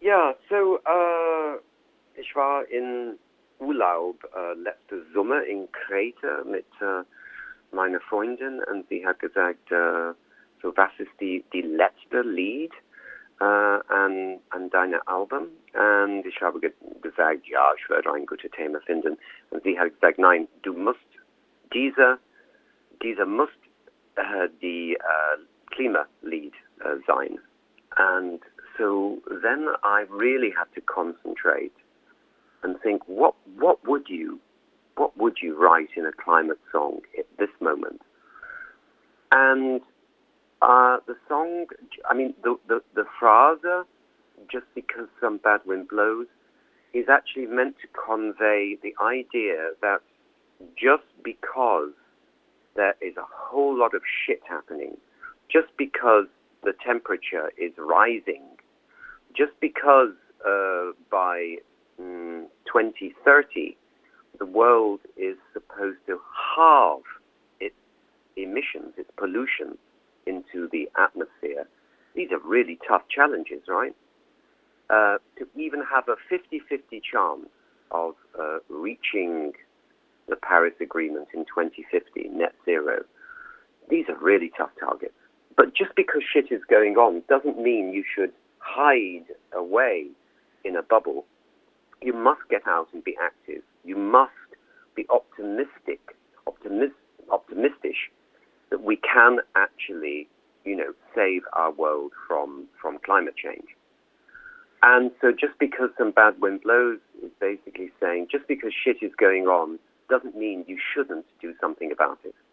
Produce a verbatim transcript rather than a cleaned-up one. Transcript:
Ja, so, äh, ich war in Urlaub äh, letzte Sommer in Kreta mit äh, meiner Freundin und sie hat gesagt, äh, so was ist die, die letzte Lied äh, an, an deinem Album? Und ich habe ge gesagt, ja, ich werde ein gutes Thema finden. Und sie hat gesagt, nein, du musst, diese, diese muss äh, die äh, Klimalied äh, sein. And so then I really had to concentrate and think, what what would you what would you write in a climate song at this moment? And uh, the song, I mean, the, the, the phrase, just because some bad wind blows, is actually meant to convey the idea that just because there is a whole lot of shit happening, just because the temperature is rising, just because uh, by mm, twenty thirty the world is supposed to halve its emissions, its pollution into the atmosphere. These are really tough challenges, right? Uh, to even have a fifty-fifty chance of uh, reaching the Paris Agreement in twenty fifty, net zero, these are really tough targets. But just because shit is going on doesn't mean you should hide away in a bubble. You must get out and be active. You must be optimistic, optimis- optimistic that we can actually, you know, save our world from, from climate change. And so just because some bad wind blows is basically saying just because shit is going on doesn't mean you shouldn't do something about it.